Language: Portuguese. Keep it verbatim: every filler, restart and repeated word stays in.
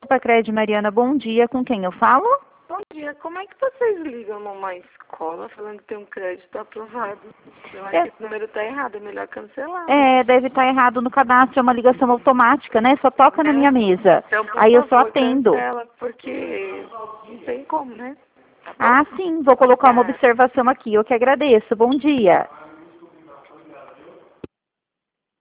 Supercred, Mariana, bom dia. Com quem eu falo? Bom dia. Como é que vocês ligam numa escola falando que tem um crédito aprovado? Eu acho É. que esse número está errado, é melhor cancelar. É, deve estar errado no cadastro, é uma ligação automática, né? Só toca na É. minha mesa. Então, por Aí eu só favor, atendo. cancela, porque não tem como, né? Tá bom? Ah, sim, vou colocar uma Obrigada. observação aqui. Eu que agradeço. Bom dia.